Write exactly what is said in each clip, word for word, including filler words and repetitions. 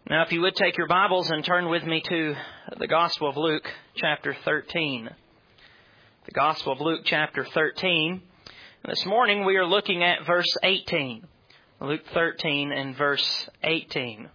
Now, if you would take your Bibles and turn with me to the Gospel of Luke, chapter thirteen. The Gospel of Luke, chapter thirteen. This morning we are looking at verse eighteen. Luke thirteen and verse eighteen.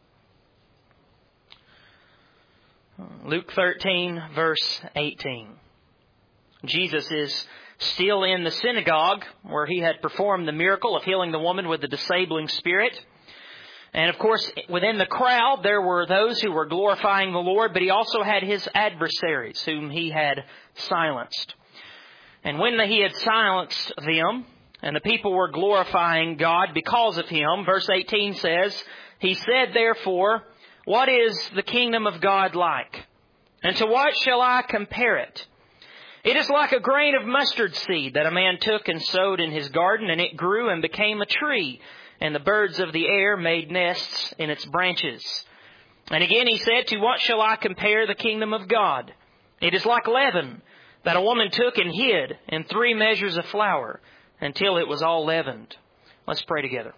Luke thirteen, verse eighteen. Jesus is still in the synagogue where he had performed the miracle of healing the woman with the disabling spirit. And of course, within the crowd, there were those who were glorifying the Lord, but he also had his adversaries whom he had silenced. And when he had silenced them, and the people were glorifying God because of him, verse eighteen says, he said, therefore, what is the kingdom of God like? And to what shall I compare it? It is like a grain of mustard seed that a man took and sowed in his garden, and it grew and became a tree, and the birds of the air made nests in its branches. And again he said, to what shall I compare the kingdom of God? It is like leaven that a woman took and hid in three measures of flour until it was all leavened. Let's pray together.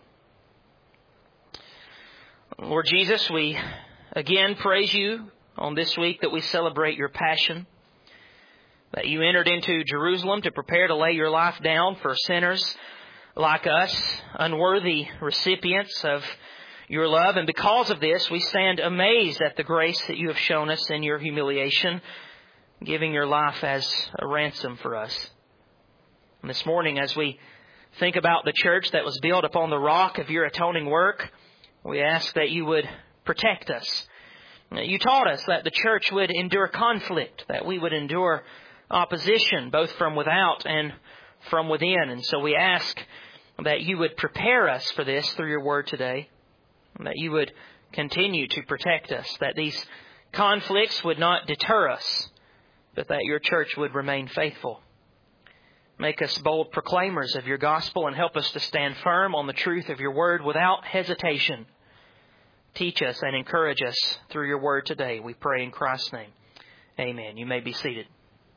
Lord Jesus, we again praise you on this week that we celebrate your passion, that you entered into Jerusalem to prepare to lay your life down for sinners like us, unworthy recipients of your love. And because of this, we stand amazed at the grace that you have shown us in your humiliation, giving your life as a ransom for us. And this morning, as we think about the church that was built upon the rock of your atoning work, we ask that you would protect us. You taught us that the church would endure conflict, that we would endure opposition, both from without and from within. And so we ask that you would prepare us for this through your word today, and that you would continue to protect us, that these conflicts would not deter us, but that your church would remain faithful. Make us bold proclaimers of your gospel and help us to stand firm on the truth of your word without hesitation. Teach us and encourage us through your word today. We pray in Christ's name. Amen. You may be seated.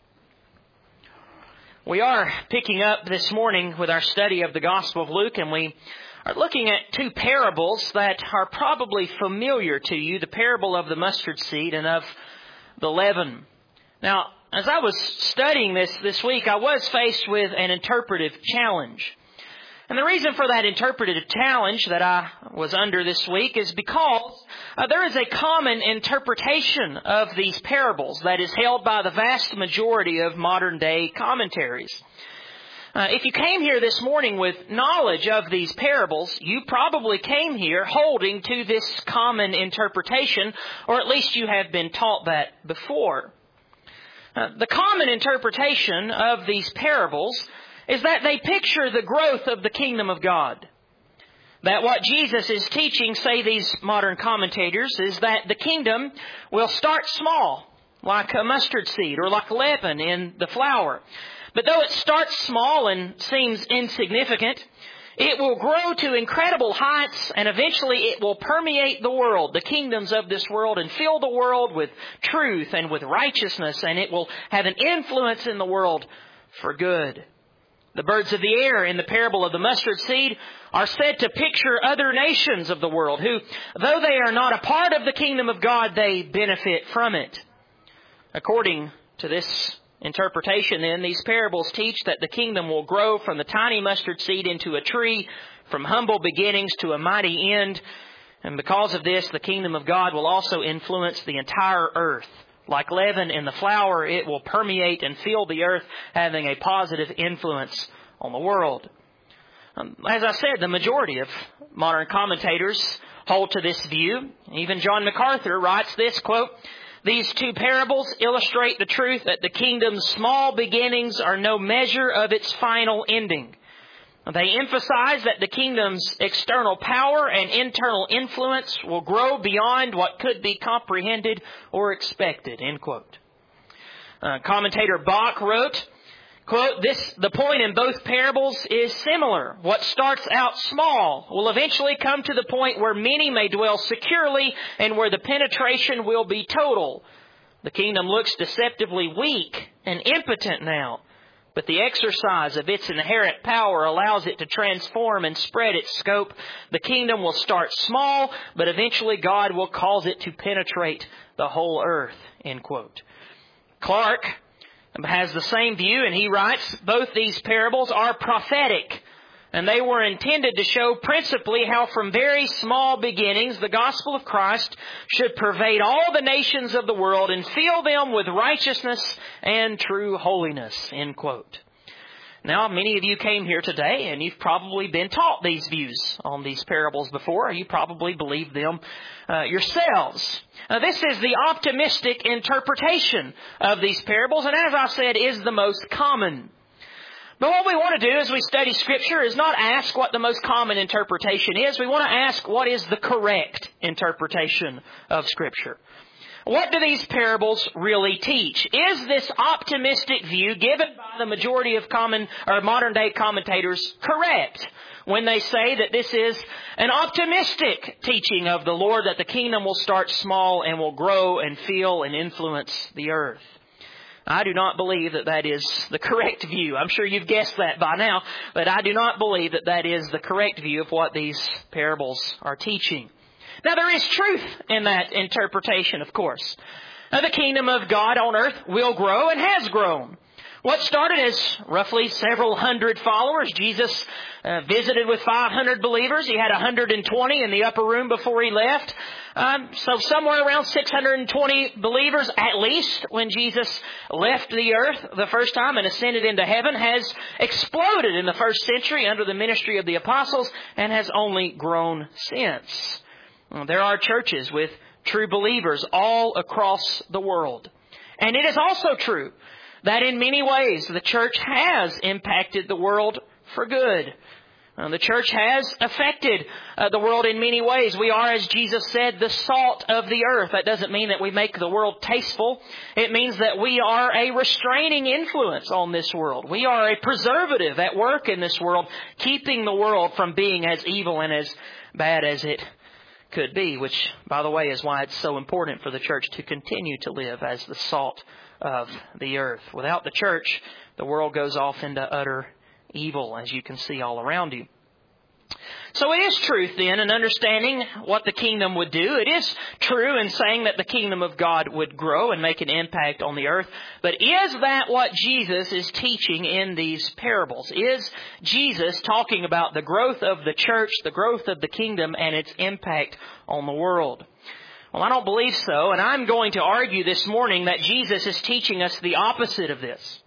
We are picking up this morning with our study of the Gospel of Luke, and we are looking at two parables that are probably familiar to you, the parable of the mustard seed and of the leaven. Now, as I was studying this this week, I was faced with an interpretive challenge. And the reason for that interpretive challenge that I was under this week is because uh, there is a common interpretation of these parables that is held by the vast majority of modern day commentaries. Uh, if you came here this morning with knowledge of these parables, you probably came here holding to this common interpretation, or at least you have been taught that before. Uh, the common interpretation of these parables is that they picture the growth of the kingdom of God. That what Jesus is teaching, say these modern commentators, is that the kingdom will start small, like a mustard seed or like leaven in the flour. But though it starts small and seems insignificant, it will grow to incredible heights, and eventually it will permeate the world, the kingdoms of this world, and fill the world with truth and with righteousness, and it will have an influence in the world for good. The birds of the air in the parable of the mustard seed are said to picture other nations of the world who, though they are not a part of the kingdom of God, they benefit from it. According to this interpretation, then, these parables teach that the kingdom will grow from the tiny mustard seed into a tree, from humble beginnings to a mighty end. And because of this, the kingdom of God will also influence the entire earth. Like leaven in the flour, it will permeate and fill the earth, having a positive influence on the world. Um, as I said, the majority of modern commentators hold to this view. Even John MacArthur writes this, quote, "These two parables illustrate the truth that the kingdom's small beginnings are no measure of its final ending. They emphasize that the kingdom's external power and internal influence will grow beyond what could be comprehended or expected," end quote. Uh, commentator Bach wrote, quote, "This, the point in both parables is similar. What starts out small will eventually come to the point where many may dwell securely and where the penetration will be total. The kingdom looks deceptively weak and impotent now, but the exercise of its inherent power allows it to transform and spread its scope. The kingdom will start small, but eventually God will cause it to penetrate the whole earth, end quote. Clark has the same view, and he writes, both these parables are prophetic, and they were intended to show principally how from very small beginnings the gospel of Christ should pervade all the nations of the world and fill them with righteousness and true holiness, end quote. Now, many of you came here today, and you've probably been taught these views on these parables before. You probably believe them uh, yourselves. Now, this is the optimistic interpretation of these parables, and as I said, is the most common. But what we want to do as we study Scripture is not ask what the most common interpretation is. We want to ask what is the correct interpretation of Scripture. What do these parables really teach? Is this optimistic view given by the majority of common or modern day commentators correct when they say that this is an optimistic teaching of the Lord, that the kingdom will start small and will grow and fill and influence the earth? I do not believe that that is the correct view. I'm sure you've guessed that by now, but I do not believe that that is the correct view of what these parables are teaching. Now, there is truth in that interpretation, of course. Now, the kingdom of God on earth will grow and has grown. What started as roughly several hundred followers, Jesus uh, visited with five hundred believers. He had one hundred twenty in the upper room before he left. Um, so somewhere around six hundred twenty believers at least when Jesus left the earth the first time and ascended into heaven, has exploded in the first century under the ministry of the apostles and has only grown since. There are churches with true believers all across the world. And it is also true that in many ways the church has impacted the world for good. Uh, the church has affected uh, the world in many ways. We are, as Jesus said, the salt of the earth. That doesn't mean that we make the world tasteful. It means that we are a restraining influence on this world. We are a preservative at work in this world, keeping the world from being as evil and as bad as it could be, which, by the way, is why it's so important for the church to continue to live as the salt of the earth. Without the church, the world goes off into utter evil, as you can see all around you. So it is truth then in understanding what the kingdom would do. It is true in saying that the kingdom of God would grow and make an impact on the earth. But is that what Jesus is teaching in these parables? Is Jesus talking about the growth of the church, the growth of the kingdom, and its impact on the world? Well, I don't believe so, and I'm going to argue this morning that Jesus is teaching us the opposite of this.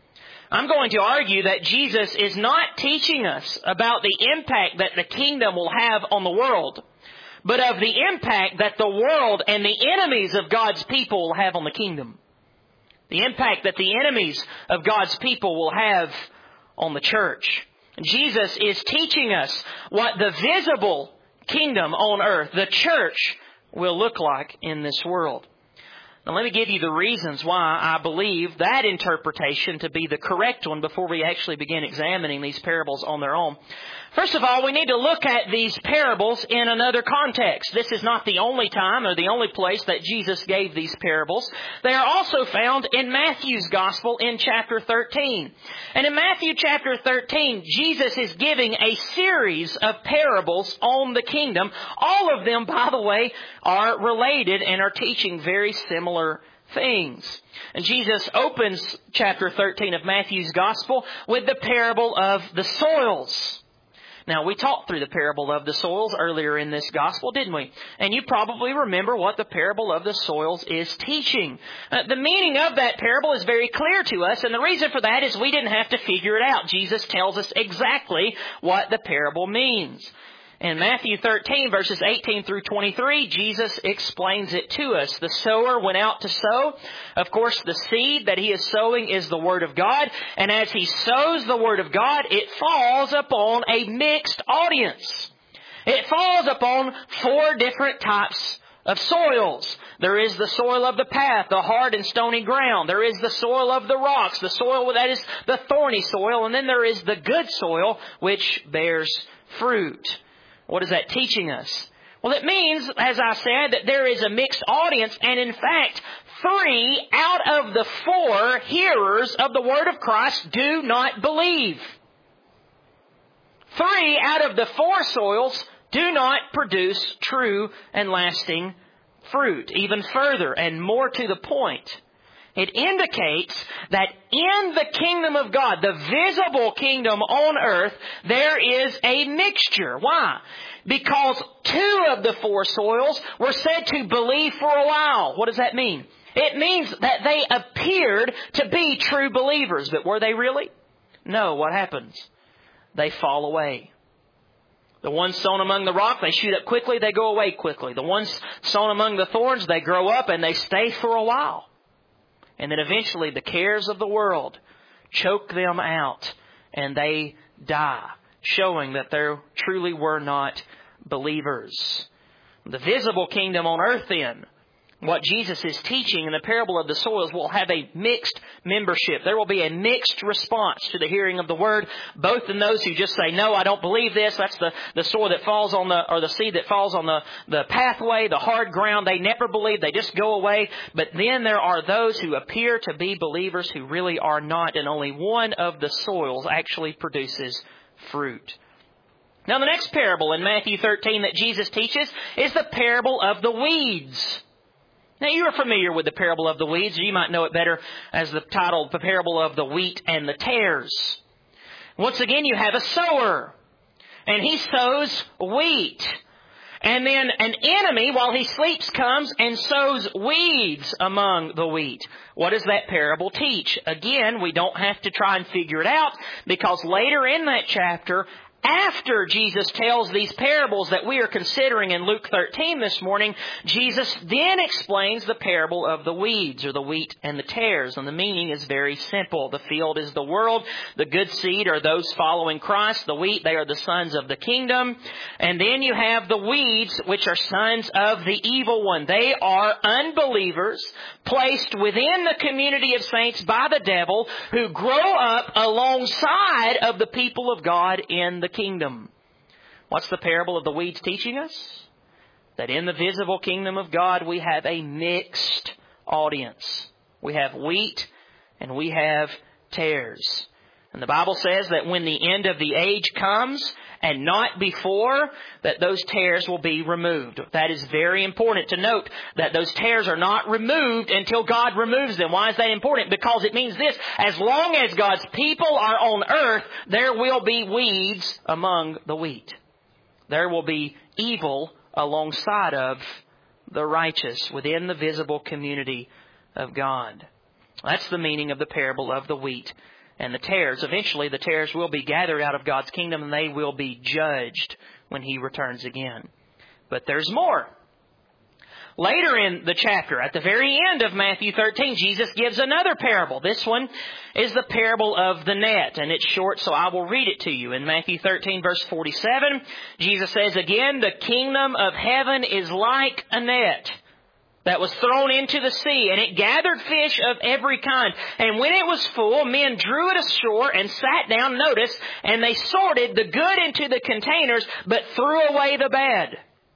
I'm going to argue that Jesus is not teaching us about the impact that the kingdom will have on the world, but of the impact that the world and the enemies of God's people will have on the kingdom. The impact that the enemies of God's people will have on the church. Jesus is teaching us what the visible kingdom on earth, the church, will look like in this world. Now, let me give you the reasons why I believe that interpretation to be the correct one before we actually begin examining these parables on their own. First of all, we need to look at these parables in another context. This is not the only time or the only place that Jesus gave these parables. They are also found in Matthew's Gospel in chapter thirteen. And in Matthew chapter thirteen, Jesus is giving a series of parables on the kingdom. All of them, by the way, are related and are teaching very similar things. And Jesus opens chapter thirteen of Matthew's Gospel with the parable of the soils. Now, we talked through the parable of the soils earlier in this gospel, didn't we? And you probably remember what the parable of the soils is teaching. Uh, the meaning of that parable is very clear to us, and the reason for that is we didn't have to figure it out. Jesus tells us exactly what the parable means. In Matthew thirteen, verses eighteen through twenty-three, Jesus explains it to us. The sower went out to sow. Of course, the seed that he is sowing is the Word of God. And as he sows the Word of God, it falls upon a mixed audience. It falls upon four different types of soils. There is the soil of the path, the hard and stony ground. There is the soil of the rocks, the soil that is the thorny soil. And then there is the good soil, which bears fruit. What is that teaching us? Well, it means, as I said, that there is a mixed audience, and in fact, three out of the four hearers of the Word of Christ do not believe. Three out of the four soils do not produce true and lasting fruit. Even further and more to the point, it indicates that in the kingdom of God, the visible kingdom on earth, there is a mixture. Why? Because two of the four soils were said to believe for a while. What does that mean? It means that they appeared to be true believers. But were they really? No. What happens? They fall away. The ones sown among the rock, they shoot up quickly, they go away quickly. The ones sown among the thorns, they grow up and they stay for a while. And then eventually the cares of the world choke them out and they die, showing that they truly were not believers. The visible kingdom on earth then, what Jesus is teaching in the parable of the soils, will have a mixed membership. There will be a mixed response to the hearing of the Word, both in those who just say, no, I don't believe this. That's the, the soil that falls on the, or the seed that falls on the, the pathway, the hard ground. They never believe. They just go away. But then there are those who appear to be believers who really are not, and only one of the soils actually produces fruit. Now the next parable in Matthew thirteen that Jesus teaches is the parable of the weeds. Now, you are familiar with the parable of the weeds. You might know it better as the title, the parable of the wheat and the tares. Once again, you have a sower, and he sows wheat. And then an enemy, while he sleeps, comes and sows weeds among the wheat. What does that parable teach? Again, we don't have to try and figure it out, because later in that chapter, after Jesus tells these parables that we are considering in Luke thirteen this morning, Jesus then explains the parable of the weeds, or the wheat and the tares. And the meaning is very simple. The field is the world. The good seed are those following Christ. The wheat, they are the sons of the kingdom. And then you have the weeds, which are sons of the evil one. They are unbelievers placed within the community of saints by the devil, who grow up alongside of the people of God in the kingdom. What's the parable of the weeds teaching us? That in the visible kingdom of God, we have a mixed audience. We have wheat and we have tares. And the Bible says that when the end of the age comes, and not before, that those tares will be removed. That is very important to note, that those tares are not removed until God removes them. Why is that important? Because it means this: as long as God's people are on earth, there will be weeds among the wheat. There will be evil alongside of the righteous within the visible community of God. That's the meaning of the parable of the wheat and the tares. Eventually, the tares will be gathered out of God's kingdom, and they will be judged when He returns again. But there's more. Later in the chapter, at the very end of Matthew thirteen, Jesus gives another parable. This one is the parable of the net, and it's short, so I will read it to you. In Matthew thirteen, verse forty-seven, Jesus says again, "The kingdom of heaven is like a net that was thrown into the sea, and it gathered fish of every kind. And when it was full, men drew it ashore and sat down, notice, and they sorted the good into the containers, but threw away the bad.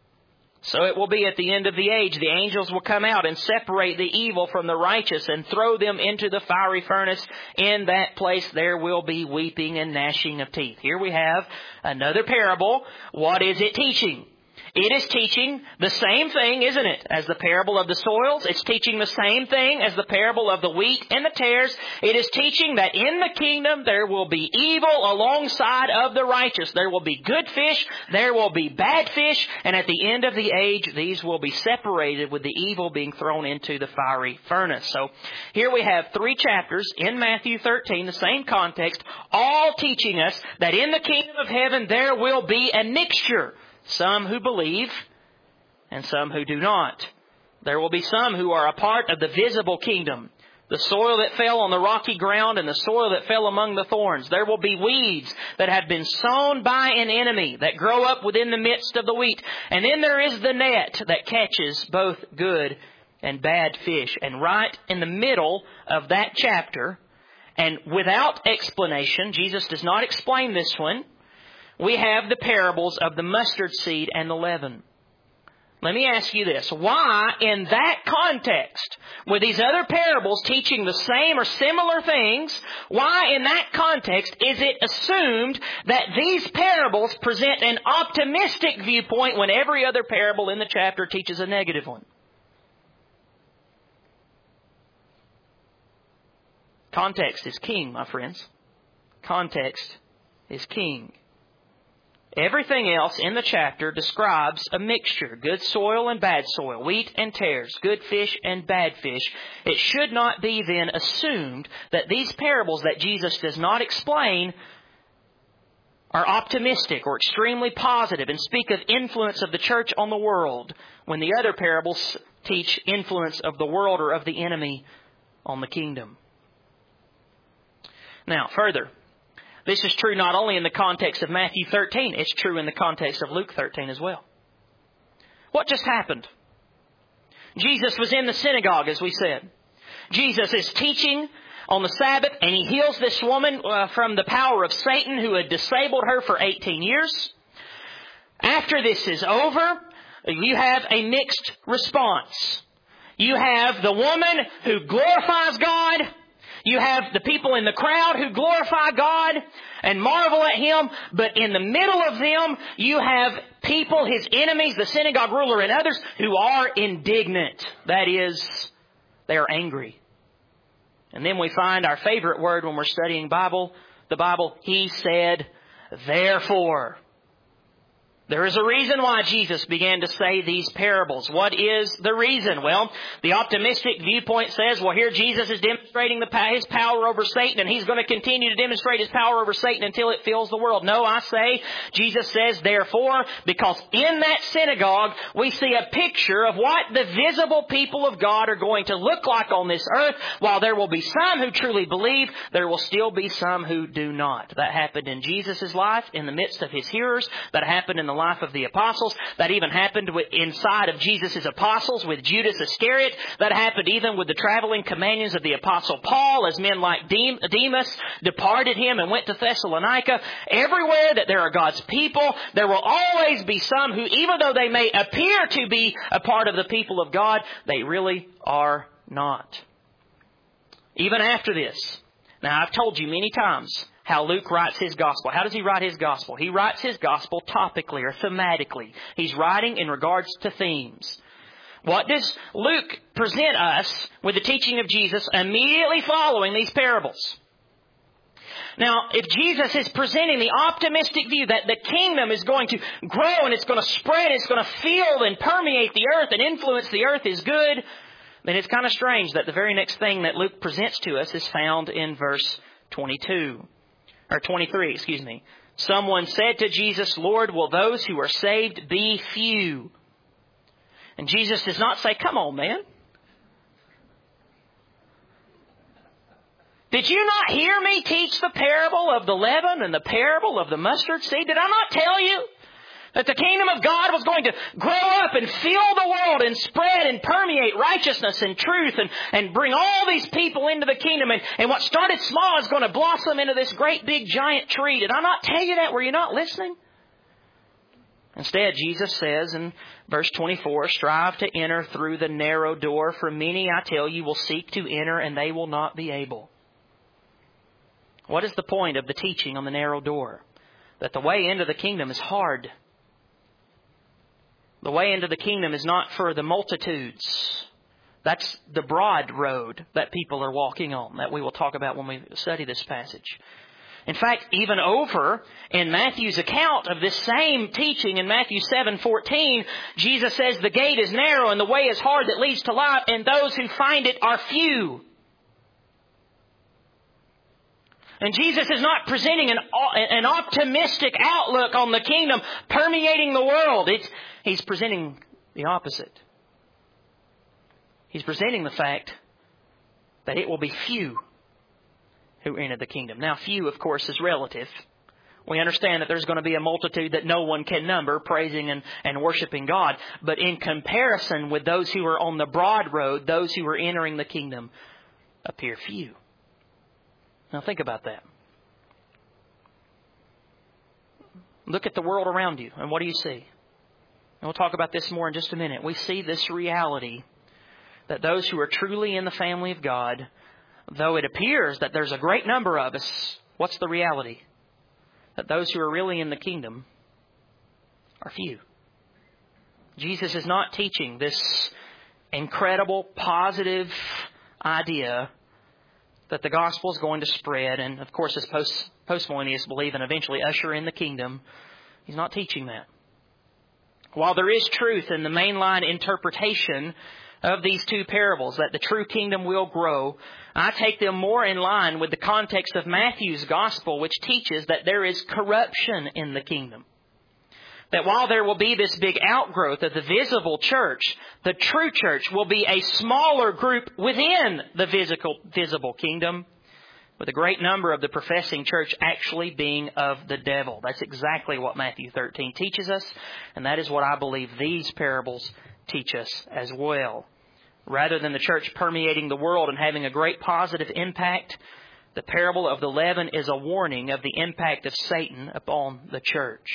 So it will be at the end of the age. The angels will come out and separate the evil from the righteous and throw them into the fiery furnace. In that place there will be weeping and gnashing of teeth." Here we have another parable. What is it teaching? It is teaching the same thing, isn't it, as the parable of the soils. It's teaching the same thing as the parable of the wheat and the tares. It is teaching that in the kingdom there will be evil alongside of the righteous. There will be good fish, there will be bad fish, and at the end of the age, these will be separated, with the evil being thrown into the fiery furnace. So here we have three chapters in Matthew thirteen, the same context, all teaching us that in the kingdom of heaven there will be a mixture. Some who believe and some who do not. There will be some who are a part of the visible kingdom, the soil that fell on the rocky ground and the soil that fell among the thorns. There will be weeds that have been sown by an enemy that grow up within the midst of the wheat. And then there is the net that catches both good and bad fish. And right in the middle of that chapter, and without explanation, Jesus does not explain this one, we have the parables of the mustard seed and the leaven. Let me ask you this. Why, in that context, with these other parables teaching the same or similar things, why in that context is it assumed that these parables present an optimistic viewpoint when every other parable in the chapter teaches a negative one? Context is king, my friends. Context is king. Everything else in the chapter describes a mixture, good soil and bad soil, wheat and tares, good fish and bad fish. It should not be then assumed that these parables that Jesus does not explain are optimistic or extremely positive and speak of influence of the church on the world, when the other parables teach influence of the world or of the enemy on the kingdom. Now, further, this is true not only in the context of Matthew thirteen, it's true in the context of Luke thirteen as well. What just happened? Jesus was in the synagogue, as we said. Jesus is teaching on the Sabbath, and He heals this woman uh, from the power of Satan who had disabled her for eighteen years. After this is over, you have a mixed response. You have the woman who glorifies God. You have the people in the crowd who glorify God and marvel at Him. But in the middle of them, you have people, His enemies, the synagogue ruler and others, who are indignant. That is, they are angry. And then we find our favorite word when we're studying Bible, the Bible, He said, therefore. There is a reason why Jesus began to say these parables. What is the reason? Well, the optimistic viewpoint says, well, here Jesus is demonstrating the, His power over Satan, and He's going to continue to demonstrate His power over Satan until it fills the world. No, I say, Jesus says, therefore, because in that synagogue, we see a picture of what the visible people of God are going to look like on this earth. While there will be some who truly believe, there will still be some who do not. That happened in Jesus' life, in the midst of His hearers. That happened in the life of the apostles. That even happened with, inside of Jesus' apostles with Judas Iscariot. That happened even with the traveling companions of the apostle Paul, as men like Demas departed him and went to Thessalonica. Everywhere that there are God's people, there will always be some who, even though they may appear to be a part of the people of God, they really are not. Even after this. Now, I've told you many times how Luke writes his gospel. How does he write his gospel? He writes his gospel topically or thematically. He's writing in regards to themes. What does Luke present us with the teaching of Jesus immediately following these parables? Now, if Jesus is presenting the optimistic view that the kingdom is going to grow and it's going to spread, it's going to fill and permeate the earth and influence the earth is good, then it's kind of strange that the very next thing that Luke presents to us is found in verse twenty-two. Or twenty-three, excuse me. Someone said to Jesus, Lord, will those who are saved be few? And Jesus does not say, come on, man. Did you not hear me teach the parable of the leaven and the parable of the mustard seed? Did I not tell you that the kingdom of God was going to grow up and fill the world and spread and permeate righteousness and truth and, and bring all these people into the kingdom? And, and what started small is going to blossom into this great big giant tree. Did I not tell you that? Were you not listening? Instead, Jesus says in verse twenty-four, strive to enter through the narrow door, for many, I tell you, will seek to enter and they will not be able. What is the point of the teaching on the narrow door? That the way into the kingdom is hard. The way into the kingdom is not for the multitudes. That's the broad road that people are walking on, that we will talk about when we study this passage. In fact, even over in Matthew's account of this same teaching in Matthew seven fourteen, Jesus says the gate is narrow and the way is hard that leads to life, and those who find it are few. And Jesus is not presenting an, an optimistic outlook on the kingdom permeating the world. It's, he's presenting the opposite. He's presenting the fact that it will be few who enter the kingdom. Now, few, of course, is relative. We understand that there's going to be a multitude that no one can number praising and, and worshiping God. But in comparison with those who are on the broad road, those who are entering the kingdom appear few. Now think about that. Look at the world around you, and what do you see? we'll talk about this more in just a minute. We see this reality that those who are truly in the family of God, though it appears that there's a great number of us, what's the reality? That those who are really in the kingdom are few. Jesus is not teaching this incredible, positive idea that the gospel is going to spread and, of course, as post, postmillennialists believe and eventually usher in the kingdom. He's not teaching that. While there is truth in the mainline interpretation of these two parables, that the true kingdom will grow, I take them more in line with the context of Matthew's gospel, which teaches that there is corruption in the kingdom. That while there will be this big outgrowth of the visible church, the true church will be a smaller group within the visible, visible kingdom, with a great number of the professing church actually being of the devil. That's exactly what Matthew thirteen teaches us, and that is what I believe these parables teach us as well. Rather than the church permeating the world and having a great positive impact, the parable of the leaven is a warning of the impact of Satan upon the church.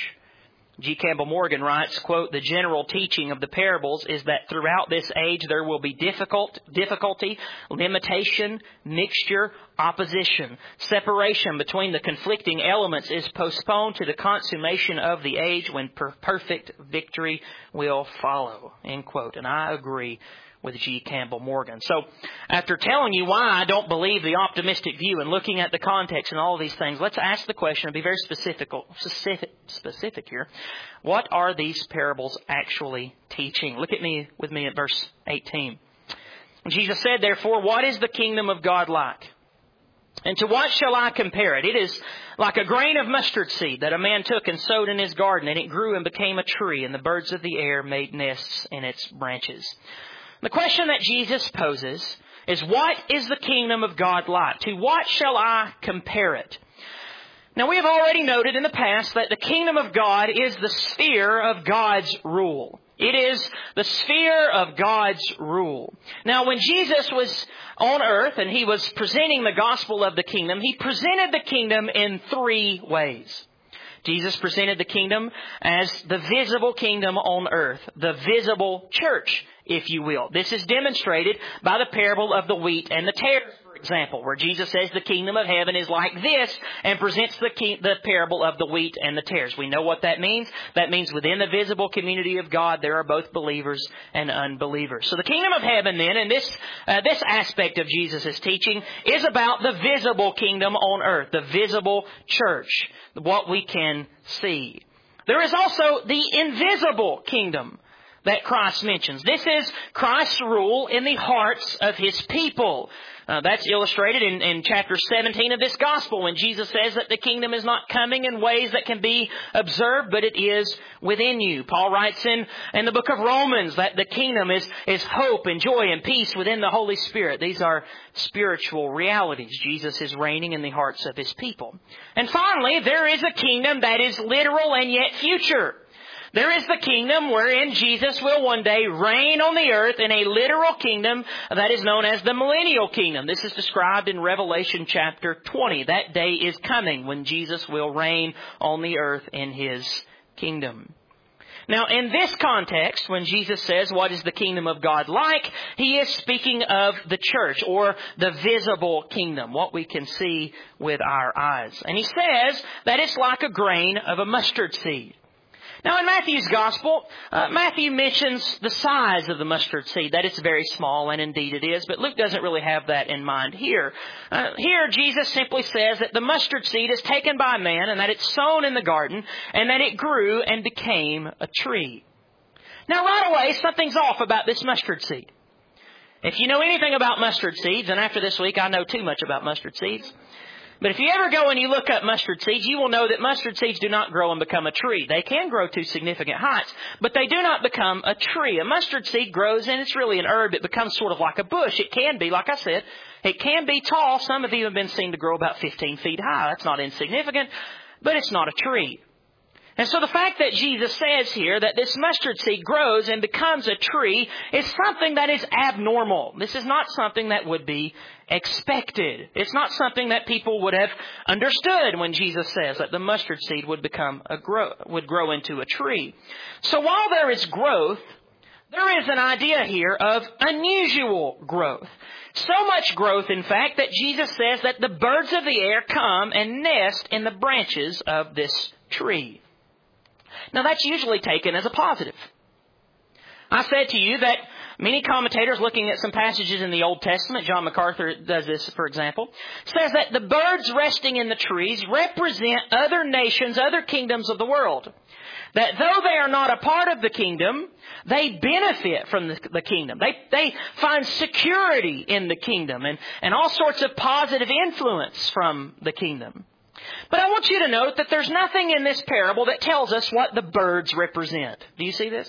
G. Campbell Morgan writes, quote, "The general teaching of the parables is that throughout this age there will be difficult, difficulty, limitation, mixture, opposition. Separation between the conflicting elements is postponed to the consummation of the age when per- perfect victory will follow." End quote. And I agree with G. Campbell Morgan. So, after telling you why I don't believe the optimistic view and looking at the context and all of these things, let's ask the question and be very specific, specific, specific here. What are these parables actually teaching? Look at me with me at verse eighteen. Jesus said, "Therefore, what is the kingdom of God like? And to what shall I compare it? It is like a grain of mustard seed that a man took and sowed in his garden, and it grew and became a tree, and the birds of the air made nests in its branches." The question that Jesus poses is, what is the kingdom of God like? To what shall I compare it? Now, we have already noted in the past that the kingdom of God is the sphere of God's rule. It is the sphere of God's rule. Now, when Jesus was on earth and He was presenting the gospel of the kingdom, He presented the kingdom in three ways. Jesus presented the kingdom as the visible kingdom on earth, the visible church, if you will. This is demonstrated by the parable of the wheat and the tares, for example, where Jesus says the kingdom of heaven is like this and presents the, king, the parable of the wheat and the tares. We know what that means. That means within the visible community of God, there are both believers and unbelievers. So the kingdom of heaven then, and this, uh, this aspect of Jesus' teaching, is about the visible kingdom on earth, the visible church, what we can see. There is also the invisible kingdom that Christ mentions. This is Christ's rule in the hearts of His people. Uh, that's illustrated in, in chapter seventeen of this gospel when Jesus says that the kingdom is not coming in ways that can be observed, but it is within you. Paul writes in, in the book of Romans that the kingdom is, is hope and joy and peace within the Holy Spirit. These are spiritual realities. Jesus is reigning in the hearts of His people. And finally, there is a kingdom that is literal and yet future. There is the kingdom wherein Jesus will one day reign on the earth in a literal kingdom that is known as the millennial kingdom. This is described in Revelation chapter twenty. That day is coming when Jesus will reign on the earth in His kingdom. Now, in this context, when Jesus says, what is the kingdom of God like? He is speaking of the church or the visible kingdom, what we can see with our eyes. And He says that it's like a grain of a mustard seed. Now, in Matthew's Gospel, uh, Matthew mentions the size of the mustard seed, that it's very small, and indeed it is, but Luke doesn't really have that in mind here. Uh, here, Jesus simply says that the mustard seed is taken by man, and that it's sown in the garden, and that it grew and became a tree. Now, right away, something's off about this mustard seed. If you know anything about mustard seeds, and after this week I know too much about mustard seeds, but if you ever go and you look up mustard seeds, you will know that mustard seeds do not grow and become a tree. They can grow to significant heights, but they do not become a tree. A mustard seed grows, and it's really an herb. It becomes sort of like a bush. It can be, like I said, it can be tall. Some of you have been seen to grow about fifteen feet high. That's not insignificant, but it's not a tree. And so the fact that Jesus says here that this mustard seed grows and becomes a tree is something that is abnormal. This is not something that would be expected. It's not something that people would have understood when Jesus says that the mustard seed would become a grow, would grow into a tree. So while there is growth, there is an idea here of unusual growth. So much growth, in fact, that Jesus says that the birds of the air come and nest in the branches of this tree. Now, that's usually taken as a positive. I said to you that many commentators looking at some passages in the Old Testament, John MacArthur does this, for example, says that the birds resting in the trees represent other nations, other kingdoms of the world. That though they are not a part of the kingdom, they benefit from the, the kingdom. They, they find security in the kingdom and, and all sorts of positive influence from the kingdom. But I want you to note that there's nothing in this parable that tells us what the birds represent. Do you see this?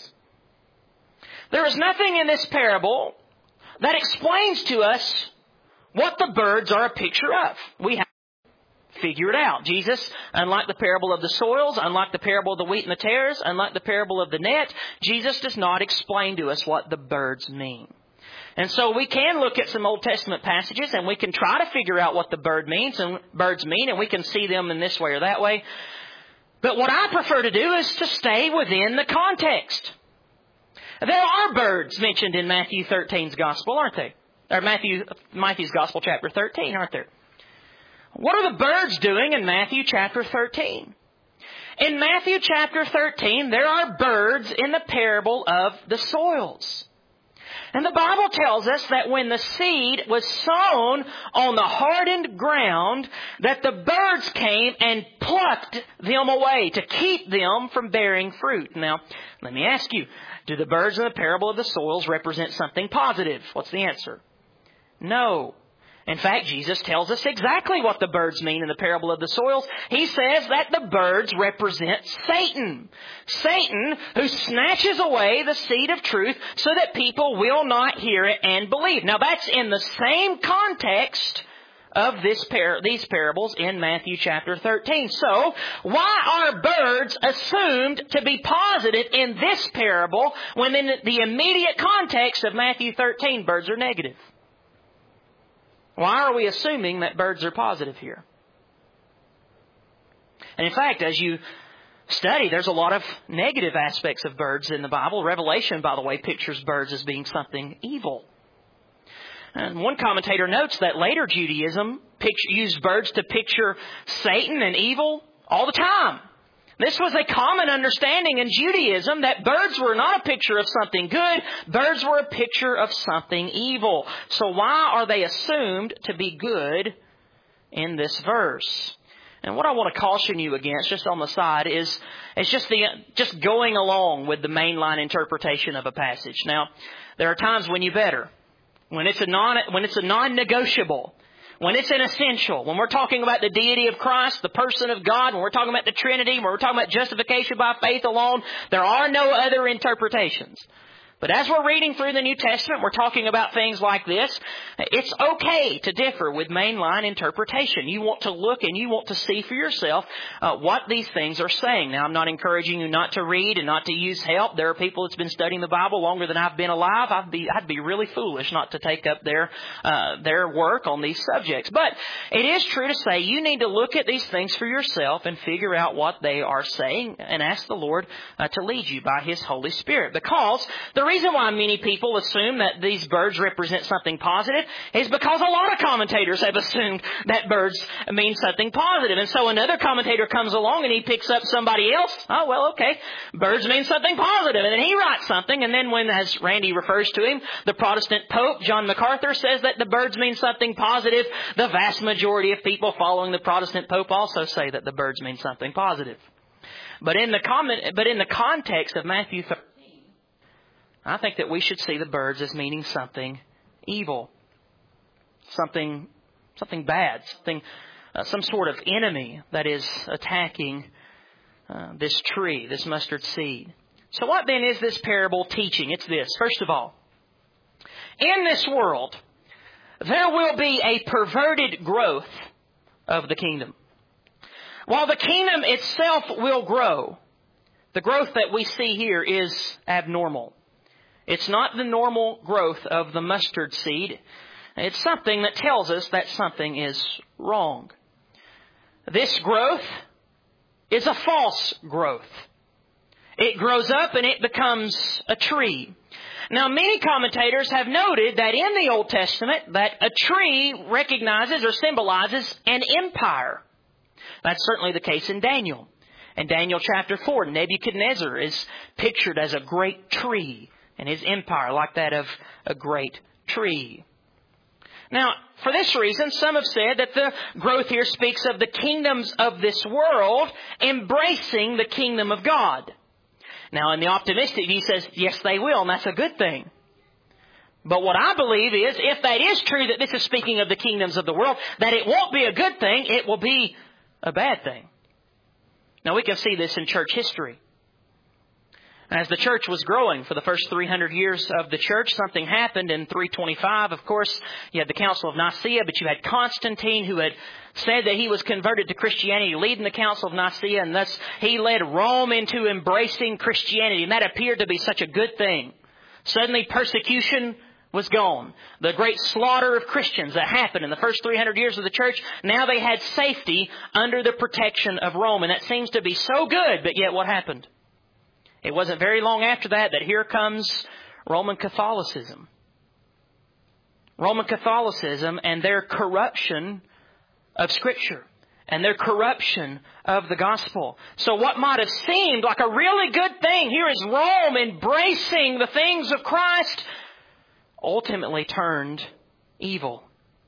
There is nothing in this parable that explains to us what the birds are a picture of. We have to figure it out. Jesus, unlike the parable of the soils, unlike the parable of the wheat and the tares, unlike the parable of the net, Jesus does not explain to us what the birds mean. And so we can look at some Old Testament passages and we can try to figure out what the bird means and birds mean, and we can see them in this way or that way. But what I prefer to do is to stay within the context. There are birds mentioned in Matthew thirteen's Gospel, aren't they? Or Matthew Matthew's Gospel, chapter thirteen, aren't there? What are the birds doing in Matthew chapter thirteen? In Matthew chapter thirteen, there are birds in the parable of the soils. And the Bible tells us that when the seed was sown on the hardened ground, that the birds came and plucked them away to keep them from bearing fruit. Now, let me ask you, do the birds in the parable of the soils represent something positive? What's the answer? No. In fact, Jesus tells us exactly what the birds mean in the parable of the soils. He says that the birds represent Satan. Satan, who snatches away the seed of truth so that people will not hear it and believe. Now, that's in the same context of this par- these parables in Matthew chapter thirteen. So, why are birds assumed to be positive in this parable when in the immediate context of Matthew thirteen, birds are negative? Why are we assuming that birds are positive here? And in fact, as you study, there's a lot of negative aspects of birds in the Bible. Revelation, by the way, pictures birds as being something evil. And one commentator notes that later Judaism picture, used birds to picture Satan and evil all the time. This was a common understanding in Judaism that birds were not a picture of something good. Birds were a picture of something evil. So why are they assumed to be good in this verse? And what I want to caution you against, just on the side, is, is just the just going along with the mainline interpretation of a passage. Now, there are times when you better. When it's a non when it's a non-negotiable. When it's an essential, when we're talking about the deity of Christ, the person of God, when we're talking about the Trinity, when we're talking about justification by faith alone, there are no other interpretations. But as we're reading through the New Testament, we're talking about things like this. It's okay to differ with mainline interpretation. You want to look and you want to see for yourself uh, what these things are saying. Now, I'm not encouraging you not to read and not to use help. There are people that's been studying the Bible longer than I've been alive. I'd be I'd be really foolish not to take up their uh, their work on these subjects. But it is true to say you need to look at these things for yourself and figure out what they are saying and ask the Lord uh, to lead you by His Holy Spirit. Because the The reason why many people assume that these birds represent something positive is because a lot of commentators have assumed that birds mean something positive. And so another commentator comes along and he picks up somebody else. Oh, well, okay, birds mean something positive. And then he writes something. And then when, as Randy refers to him, the Protestant Pope, John MacArthur, says that the birds mean something positive, the vast majority of people following the Protestant Pope also say that the birds mean something positive. But in the comment, but in the context of Matthew thirteen, I think that we should see the birds as meaning something evil, something, something bad, something, uh, some sort of enemy that is attacking uh, this tree, this mustard seed. So what then is this parable teaching? It's this. First of all, in this world, there will be a perverted growth of the kingdom. While the kingdom itself will grow, The growth that we see here is abnormal. It's not the normal growth of the mustard seed. It's something that tells us that something is wrong. This growth is a false growth. It grows up and it becomes a tree. Now, many commentators have noted that in the Old Testament that a tree recognizes or symbolizes an empire. That's certainly the case in Daniel. In Daniel chapter four, Nebuchadnezzar is pictured as a great tree and his empire like that of a great tree. Now, for this reason, some have said that the growth here speaks of the kingdoms of this world embracing the kingdom of God. Now, in the optimistic view, he says, yes, they will, and that's a good thing. But what I believe is, if that is true, that this is speaking of the kingdoms of the world, that it won't be a good thing, it will be a bad thing. Now, we can see this in church history. As the church was growing for the first three hundred years of the church, something happened in three twenty-five. Of course, you had the Council of Nicaea, but you had Constantine, who had said that he was converted to Christianity, leading the Council of Nicaea, and thus he led Rome into embracing Christianity, and that appeared to be such a good thing. Suddenly, persecution was gone. The great slaughter of Christians that happened in the first three hundred years of the church, now they had safety under the protection of Rome, and that seems to be so good, but yet what happened? It wasn't very long after that that here comes Roman Catholicism. Roman Catholicism and their corruption of Scripture and their corruption of the gospel. So what might have seemed like a really good thing, here is Rome embracing the things of Christ, ultimately turned evil.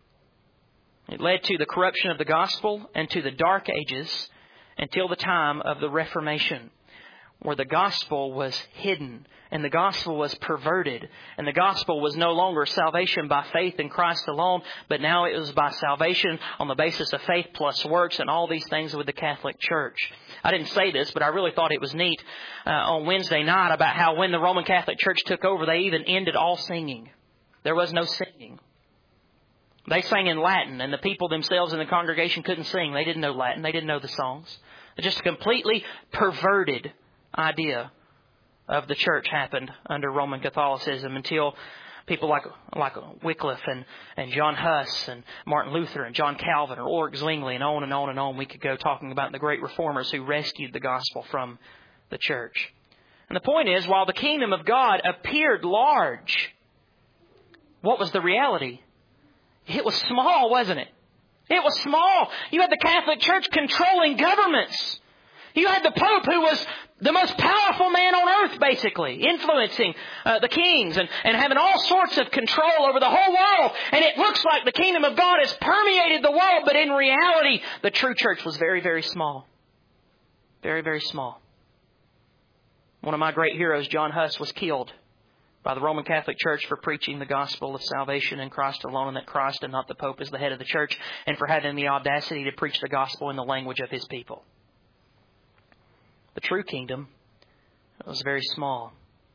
It led to the corruption of the gospel and to the Dark Ages until the time of the Reformation, where the gospel was hidden and the gospel was perverted and the gospel was no longer salvation by faith in Christ alone, but now it was by salvation on the basis of faith plus works and all these things with the Catholic Church. I didn't say this, but I really thought it was neat uh, on Wednesday night about how when the Roman Catholic Church took over, they even ended all singing. There was no singing. They sang in Latin, and the people themselves in the congregation couldn't sing. They didn't know Latin. They didn't know the songs. Just a completely perverted idea of the church happened under Roman Catholicism until people like like Wycliffe and, and John Huss and Martin Luther and John Calvin or Ulrich Zwingli and on and on and on we could go talking about the great reformers who rescued the gospel from the church. And the point is, while the kingdom of God appeared large, what was the reality? It was small, wasn't it? It was small. You had the Catholic Church controlling governments. You had the Pope, who was the most powerful man on earth, basically, influencing uh, the kings and, and having all sorts of control over the whole world. And it looks like the kingdom of God has permeated the world, but in reality, the true church was very, very small. Very, very small. One of my great heroes, John Huss, was killed by the Roman Catholic Church for preaching the gospel of salvation in Christ alone, and that Christ and not the Pope is the head of the church, and for having the audacity to preach the gospel in the language of his people. The true kingdom was very small.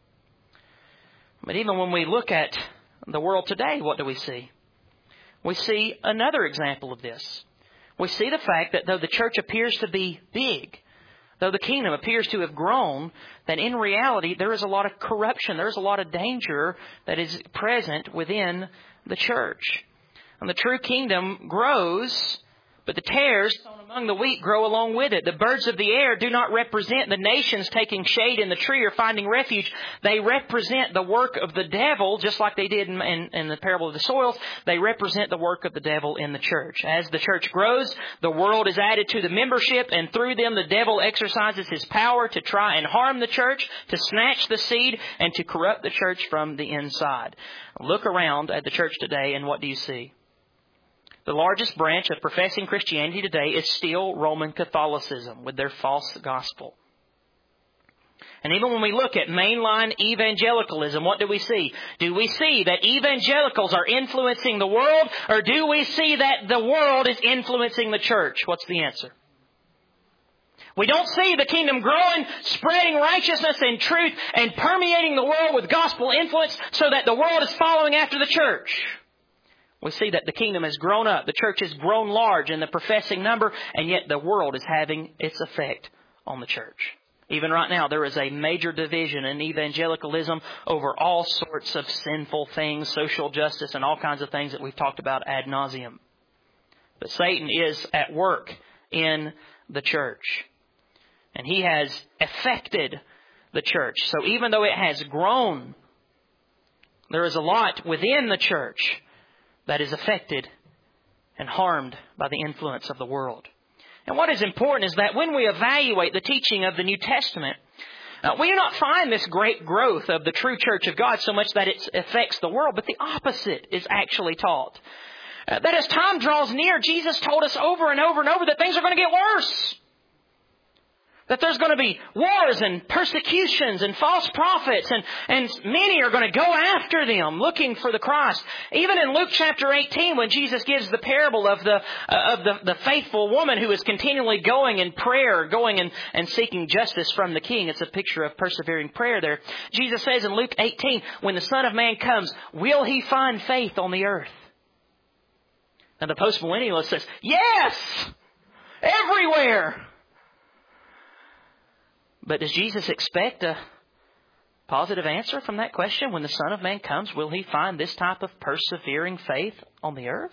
But even when we look at the world today, what do we see? We see another example of this. We see the fact that though the church appears to be big, though the kingdom appears to have grown, that in reality there is a lot of corruption, there is a lot of danger that is present within the church. And the true kingdom grows, but the tares sown among the wheat grow along with it. The birds of the air do not represent the nations taking shade in the tree or finding refuge. They represent the work of the devil, just like they did in, in, in the parable of the soils. They represent the work of the devil in the church. As the church grows, the world is added to the membership, and through them the devil exercises his power to try and harm the church, to snatch the seed, and to corrupt the church from the inside. Look around at the church today, and what do you see? The largest branch of professing Christianity today is still Roman Catholicism with their false gospel. And even when we look at mainline evangelicalism, what do we see? Do we see that evangelicals are influencing the world, or do we see that the world is influencing the church? What's the answer? We don't see the kingdom growing, spreading righteousness and truth, and permeating the world with gospel influence so that the world is following after the church. We see that the kingdom has grown up. The church has grown large in the professing number, and yet the world is having its effect on the church. Even right now, there is a major division in evangelicalism over all sorts of sinful things, social justice, and all kinds of things that we've talked about ad nauseum. But Satan is at work in the church. And he has affected the church. So even though it has grown, there is a lot within the church that is affected and harmed by the influence of the world. And what is important is that when we evaluate the teaching of the New Testament, uh, we do not find this great growth of the true church of God so much that it affects the world, but the opposite is actually taught. Uh, that as time draws near, Jesus told us over and over and over that things are going to get worse. That there's going to be wars and persecutions and false prophets, and, and many are going to go after them looking for the Christ. Even in Luke chapter eighteen, when Jesus gives the parable of the uh, of the, the faithful woman who is continually going in prayer, going and, and seeking justice from the king, it's a picture of persevering prayer there. Jesus says in Luke eighteen, when the Son of Man comes, will He find faith on the earth? And the postmillennialist says, yes! Everywhere! But does Jesus expect a positive answer from that question? When the Son of Man comes, will He find this type of persevering faith on the earth?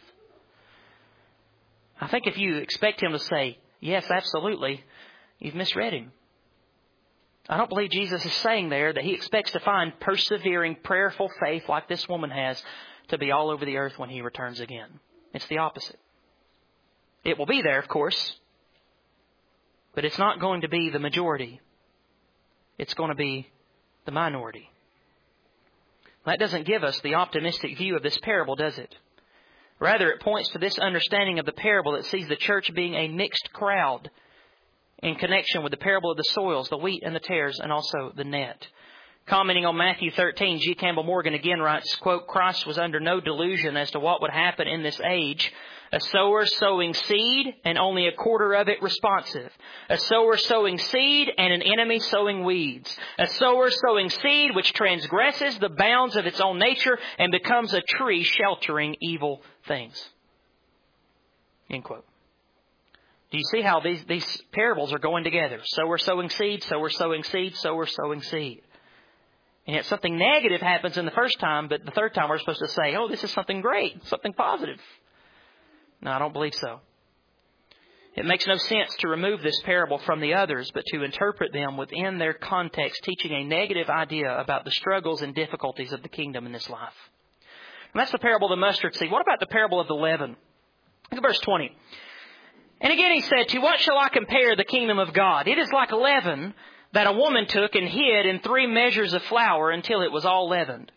I think if you expect Him to say, yes, absolutely, you've misread Him. I don't believe Jesus is saying there that He expects to find persevering, prayerful faith like this woman has to be all over the earth when He returns again. It's the opposite. It will be there, of course, but it's not going to be the majority. It's going to be the minority. That doesn't give us the optimistic view of this parable, does it? Rather, it points to this understanding of the parable that sees the church being a mixed crowd in connection with the parable of the soils, the wheat and the tares, and also the net. Commenting on Matthew thirteen, G. Campbell Morgan again writes, quote, Christ was under no delusion as to what would happen in this age. A sower sowing seed and only a quarter of it responsive. A sower sowing seed and an enemy sowing weeds. A sower sowing seed which transgresses the bounds of its own nature and becomes a tree sheltering evil things. End quote. Do you see how these, these parables are going together? Sower sowing seed, sower sowing seed, sower sowing seed. And yet something negative happens in the first time, but the third time we're supposed to say, oh, this is something great, something positive. No, I don't believe so. It makes no sense to remove this parable from the others, but to interpret them within their context, teaching a negative idea about the struggles and difficulties of the kingdom in this life. And that's the parable of the mustard seed. What about the parable of the leaven? Look at verse twenty. And again he said, to what shall I compare the kingdom of God? It is like leaven that a woman took and hid in three measures of flour until it was all leavened.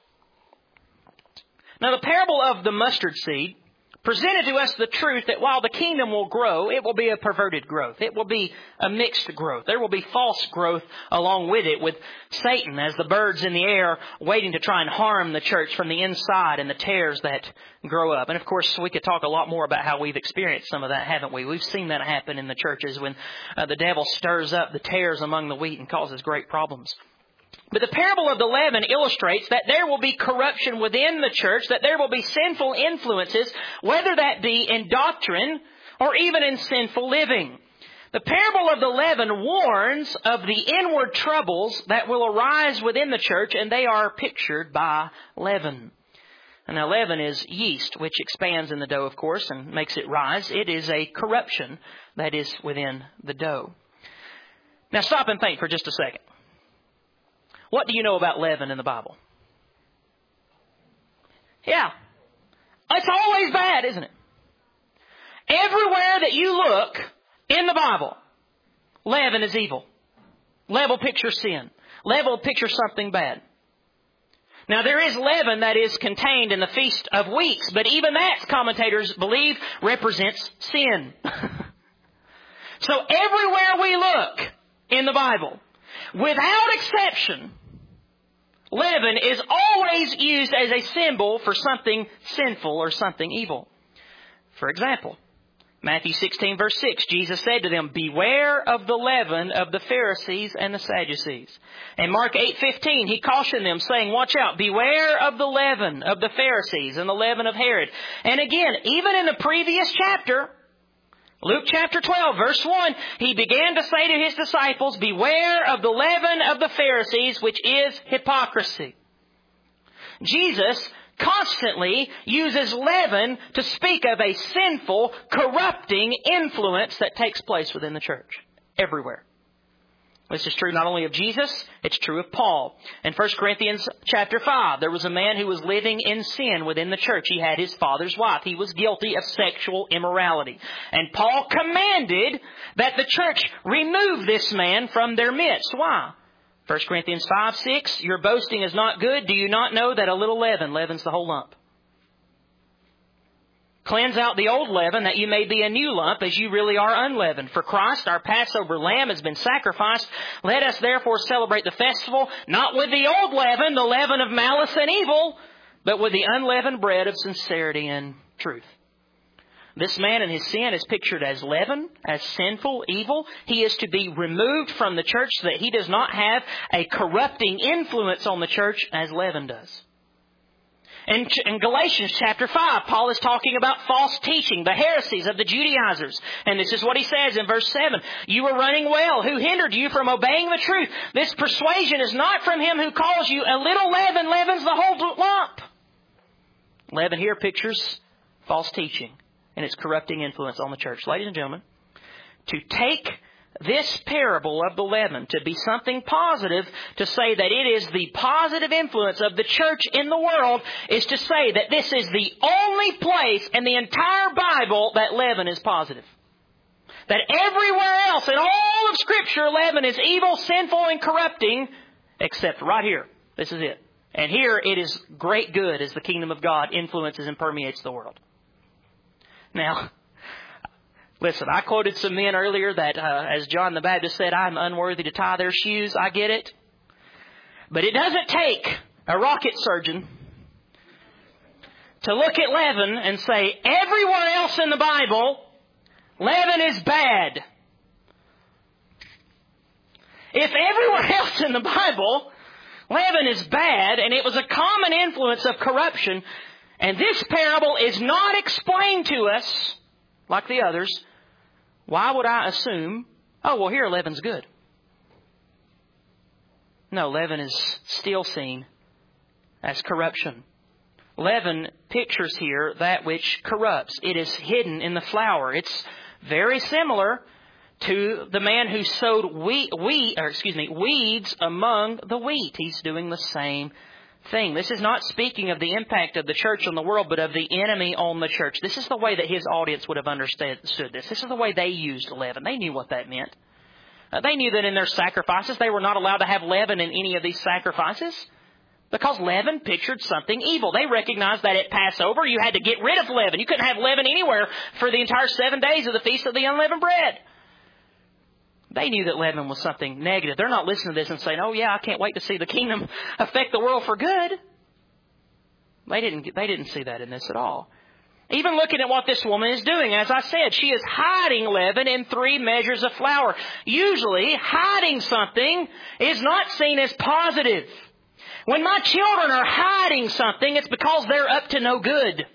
Now the parable of the mustard seed presented to us the truth that while the kingdom will grow, it will be a perverted growth. It will be a mixed growth. There will be false growth along with it, with Satan as the birds in the air waiting to try and harm the church from the inside and the tares that grow up. And of course, we could talk a lot more about how we've experienced some of that, haven't we? We've seen that happen in the churches when uh, the devil stirs up the tares among the wheat and causes great problems. But the parable of the leaven illustrates that there will be corruption within the church, that there will be sinful influences, whether that be in doctrine or even in sinful living. The parable of the leaven warns of the inward troubles that will arise within the church, and they are pictured by leaven. And now leaven is yeast, which expands in the dough, of course, and makes it rise. It is a corruption that is within the dough. Now stop and think for just a second. What do you know about leaven in the Bible? Yeah. It's always bad, isn't it? Everywhere that you look in the Bible, leaven is evil. Leaven pictures sin. Leaven pictures something bad. Now there is leaven that is contained in the Feast of Weeks, but even that, commentators believe, represents sin. So everywhere we look in the Bible, without exception, leaven is always used as a symbol for something sinful or something evil. For example, Matthew sixteen verse six, Jesus said to them, beware of the leaven of the Pharisees and the Sadducees. And Mark eight fifteen, He cautioned them saying, watch out, beware of the leaven of the Pharisees and the leaven of Herod. And again, even in the previous chapter, Luke chapter twelve, verse one, He began to say to His disciples, beware of the leaven of the Pharisees, which is hypocrisy. Jesus constantly uses leaven to speak of a sinful, corrupting influence that takes place within the church. Everywhere. This is true not only of Jesus, it's true of Paul. In First Corinthians chapter five, there was a man who was living in sin within the church. He had his father's wife. He was guilty of sexual immorality. And Paul commanded that the church remove this man from their midst. Why? First Corinthians five, six, your boasting is not good. Do you not know that a little leaven leavens the whole lump? Cleanse out the old leaven that you may be a new lump as you really are unleavened. For Christ, our Passover lamb, has been sacrificed. Let us therefore celebrate the festival, not with the old leaven, the leaven of malice and evil, but with the unleavened bread of sincerity and truth. This man and his sin is pictured as leaven, as sinful, evil. He is to be removed from the church so that he does not have a corrupting influence on the church as leaven does. In, in Galatians chapter five, Paul is talking about false teaching, the heresies of the Judaizers. And this is what he says in verse seven. You were running well. Who hindered you from obeying the truth? This persuasion is not from him who calls you. A little leaven leavens the whole lump. Leaven here pictures false teaching and its corrupting influence on the church. Ladies and gentlemen, to take this parable of the leaven to be something positive, to say that it is the positive influence of the church in the world, is to say that this is the only place in the entire Bible that leaven is positive. That everywhere else in all of Scripture, leaven is evil, sinful, and corrupting, except right here. This is it. And here it is great good as the kingdom of God influences and permeates the world. Now, listen, I quoted some men earlier that, uh, as John the Baptist said, I'm unworthy to tie their shoes. I get it. But it doesn't take a rocket surgeon to look at leaven and say, everywhere else in the Bible, leaven is bad. If everywhere else in the Bible, leaven is bad, and it was a common influence of corruption, and this parable is not explained to us like the others, why would I assume, oh, well, here leaven's good? No, leaven is still seen as corruption. Leaven pictures here that which corrupts. It is hidden in the flour. It's very similar to the man who sowed wheat, wheat, or excuse me, weeds among the wheat. He's doing the same thing. This is not speaking of the impact of the church on the world, but of the enemy on the church. This is the way that his audience would have understood this. This is the way they used leaven. They knew what that meant. Uh, they knew that in their sacrifices, they were not allowed to have leaven in any of these sacrifices because leaven pictured something evil. They recognized that at Passover, you had to get rid of leaven. You couldn't have leaven anywhere for the entire seven days of the Feast of the Unleavened Bread. They knew that leaven was something negative. They're not listening to this and saying, oh yeah, I can't wait to see the kingdom affect the world for good. They didn't, they didn't see that in this at all. Even looking at what this woman is doing, as I said, she is hiding leaven in three measures of flour. Usually, hiding something is not seen as positive. When my children are hiding something, it's because they're up to no good.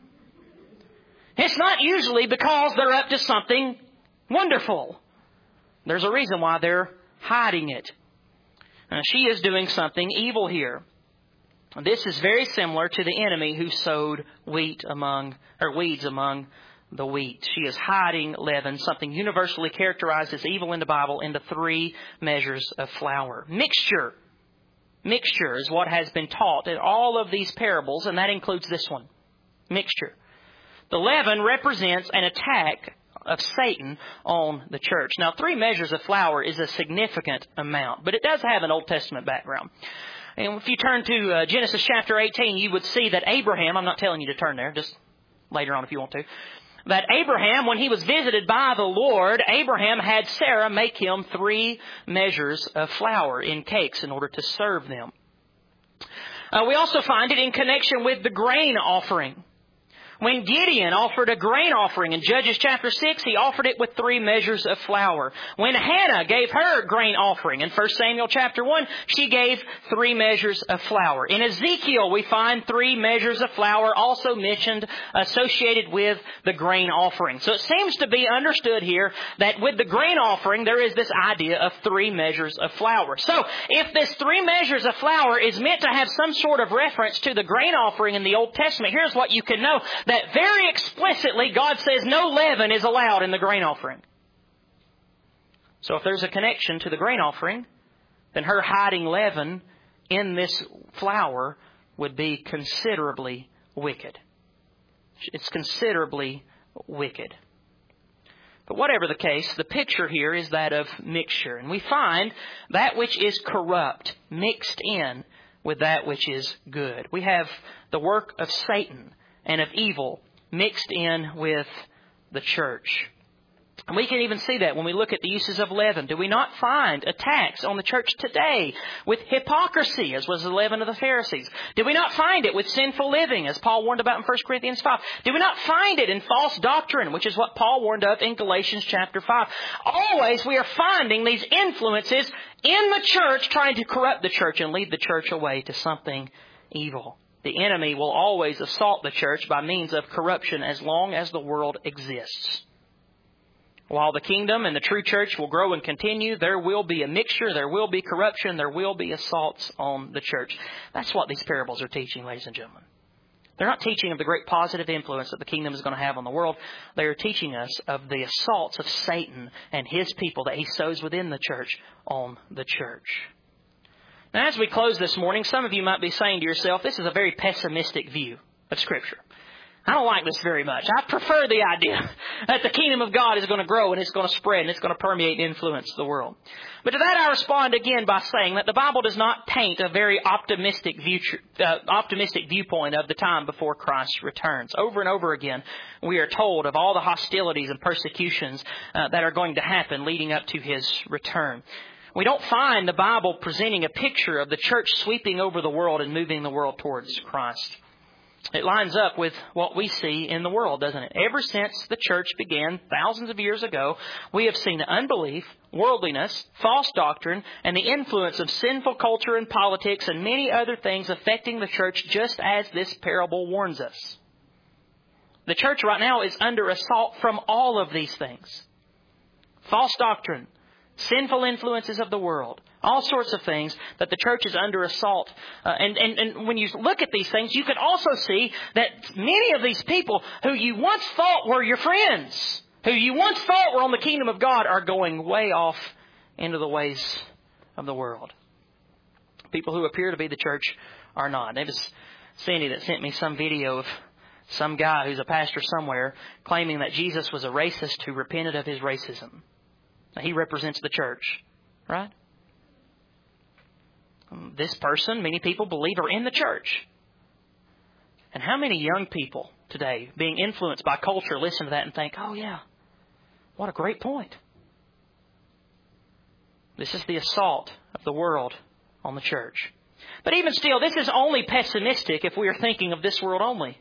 It's not usually because they're up to something wonderful. There's a reason why they're hiding it. Now, she is doing something evil here. This is very similar to the enemy who sowed wheat among, or weeds among the wheat. She is hiding leaven, something universally characterized as evil in the Bible, into three measures of flour. Mixture. Mixture is what has been taught in all of these parables, and that includes this one. Mixture. The leaven represents an attack of Satan on the church. Now, three measures of flour is a significant amount, but it does have an Old Testament background. And if you turn to uh, Genesis chapter eighteen, you would see that Abraham, I'm not telling you to turn there, just later on if you want to, that Abraham, when he was visited by the Lord, Abraham had Sarah make him three measures of flour in cakes in order to serve them. Uh, we also find it in connection with the grain offering. When Gideon offered a grain offering in Judges chapter six, he offered it with three measures of flour. When Hannah gave her grain offering in First Samuel chapter one, she gave three measures of flour. In Ezekiel, we find three measures of flour also mentioned, associated with the grain offering. So it seems to be understood here that with the grain offering, there is this idea of three measures of flour. So if this three measures of flour is meant to have some sort of reference to the grain offering in the Old Testament, here's what you can know. That very explicitly God says no leaven is allowed in the grain offering. So if there's a connection to the grain offering, then her hiding leaven in this flour would be considerably wicked. It's considerably wicked. But whatever the case, the picture here is that of mixture. And we find that which is corrupt mixed in with that which is good. We have the work of Satan and of evil mixed in with the church. And we can even see that when we look at the uses of leaven. Do we not find attacks on the church today with hypocrisy, as was the leaven of the Pharisees? Do we not find it with sinful living, as Paul warned about in First Corinthians five? Do we not find it in false doctrine, which is what Paul warned of in Galatians chapter five? Always we are finding these influences in the church trying to corrupt the church and lead the church away to something evil. The enemy will always assault the church by means of corruption as long as the world exists. While the kingdom and the true church will grow and continue, there will be a mixture, there will be corruption, there will be assaults on the church. That's what these parables are teaching, ladies and gentlemen. They're not teaching of the great positive influence that the kingdom is going to have on the world. They are teaching us of the assaults of Satan and his people that he sows within the church on the church. Now, as we close this morning, some of you might be saying to yourself, this is a very pessimistic view of Scripture. I don't like this very much. I prefer the idea that the kingdom of God is going to grow and it's going to spread and it's going to permeate and influence the world. But to that I respond again by saying that the Bible does not paint a very optimistic view, uh, optimistic viewpoint of the time before Christ returns. Over and over again, we are told of all the hostilities and persecutions uh, that are going to happen leading up to His return. We don't find the Bible presenting a picture of the church sweeping over the world and moving the world towards Christ. It lines up with what we see in the world, doesn't it? Ever since the church began thousands of years ago, we have seen unbelief, worldliness, false doctrine, and the influence of sinful culture and politics and many other things affecting the church, just as this parable warns us. The church right now is under assault from all of these things. False doctrine, sinful influences of the world, all sorts of things that the church is under assault. Uh, and, and, and when you look at these things, you can also see that many of these people who you once thought were your friends, who you once thought were on the kingdom of God, are going way off into the ways of the world. People who appear to be the church are not. It was Cindy that sent me some video of some guy who's a pastor somewhere claiming that Jesus was a racist who repented of his racism. Now, he represents the church, right? This person, many people believe, are in the church. And how many young people today, being influenced by culture, listen to that and think, oh yeah, what a great point. This is the assault of the world on the church. But even still, this is only pessimistic if we are thinking of this world only.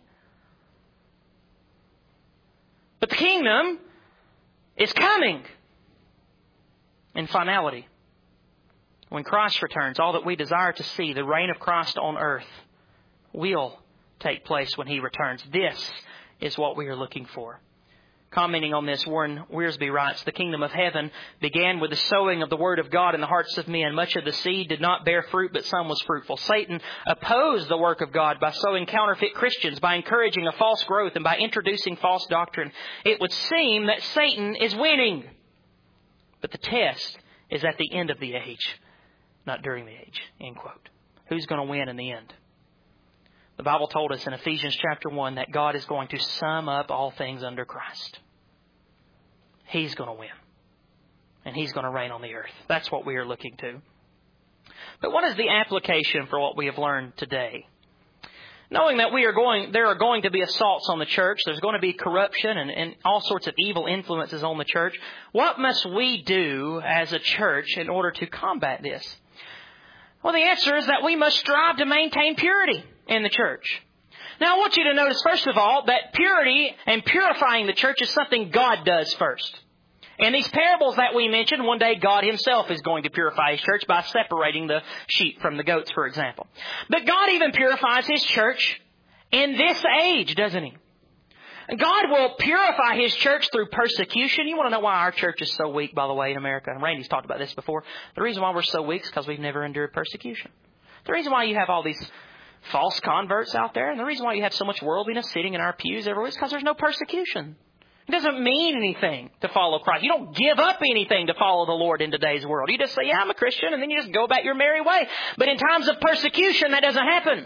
But the kingdom is coming in finality. When Christ returns, all that we desire to see, the reign of Christ on earth, will take place when He returns. This is what we are looking for. Commenting on this, Warren Wiersbe writes, the kingdom of heaven began with the sowing of the word of God in the hearts of men. Much of the seed did not bear fruit, but some was fruitful. Satan opposed the work of God by sowing counterfeit Christians, by encouraging a false growth, and by introducing false doctrine. It would seem that Satan is winning. But the test is at the end of the age, not during the age. End quote. Who's going to win in the end? The Bible told us in Ephesians chapter one that God is going to sum up all things under Christ. He's going to win. And He's going to reign on the earth. That's what we are looking to. But what is the application for what we have learned today? Knowing that we are going, there are going to be assaults on the church, there's going to be corruption and, and all sorts of evil influences on the church, what must we do as a church in order to combat this? Well, the answer is that we must strive to maintain purity in the church. Now, I want you to notice, first of all, that purity and purifying the church is something God does first. In these parables that we mentioned, one day God Himself is going to purify His church by separating the sheep from the goats, for example. But God even purifies His church in this age, doesn't He? God will purify His church through persecution. You want to know why our church is so weak, by the way, in America? And Randy's talked about this before. The reason why we're so weak is because we've never endured persecution. The reason why you have all these false converts out there, and the reason why you have so much worldliness sitting in our pews every week is because there's no persecution. It doesn't mean anything to follow Christ. You don't give up anything to follow the Lord in today's world. You just say, yeah, I'm a Christian, and then you just go about your merry way. But in times of persecution, that doesn't happen.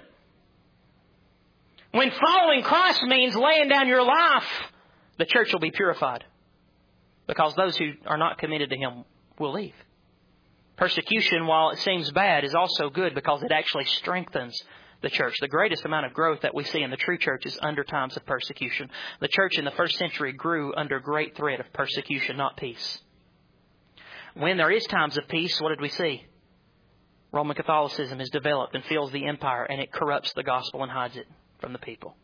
When following Christ means laying down your life, the church will be purified. Because those who are not committed to Him will leave. Persecution, while it seems bad, is also good because it actually strengthens the church. The greatest amount of growth that we see in the true church is under times of persecution. The church in the first century grew under great threat of persecution, not peace. When there is times of peace, what did we see? Roman Catholicism is developed and fills the empire, and it corrupts the gospel and hides it from the people.